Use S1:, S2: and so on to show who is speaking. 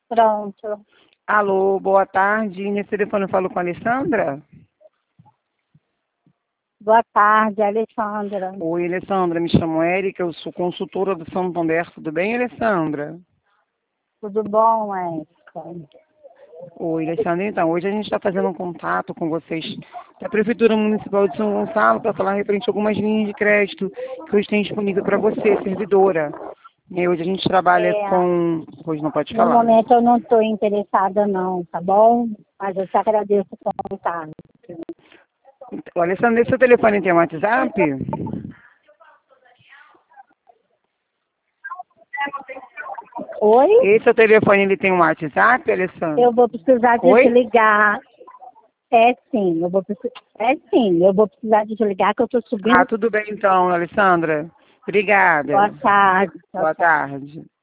S1: Pronto.
S2: Alô, boa tarde. Nesse telefone eu falo com a Alessandra?
S1: Boa tarde, Alessandra.
S2: Oi, Alessandra, me chamo Érica, eu sou consultora do Santander. Tudo bem, Alessandra?
S1: Tudo bom, Érica?
S2: Oi, Alessandra. Então, hoje a gente está fazendo um contato com vocês da Prefeitura Municipal de São Gonçalo para falar referente a algumas linhas de crédito que hoje tem disponível para você, servidora. E hoje a gente trabalha com... Hoje não pode
S1: No
S2: falar.
S1: momento eu não estou interessada não, tá bom? Mas eu te agradeço o contato.
S2: Ô, Alessandra, esse seu telefone tem WhatsApp?
S1: Oi?
S2: Esse seu telefone ele tem um WhatsApp, Alessandra?
S1: Eu vou precisar de
S2: Oi?
S1: desligar. É sim, eu vou precisar de desligar que eu estou subindo.
S2: Ah, tudo bem então, Alessandra. Obrigada.
S1: Boa tarde. Tchau,
S2: Boa
S1: tchau.
S2: tarde.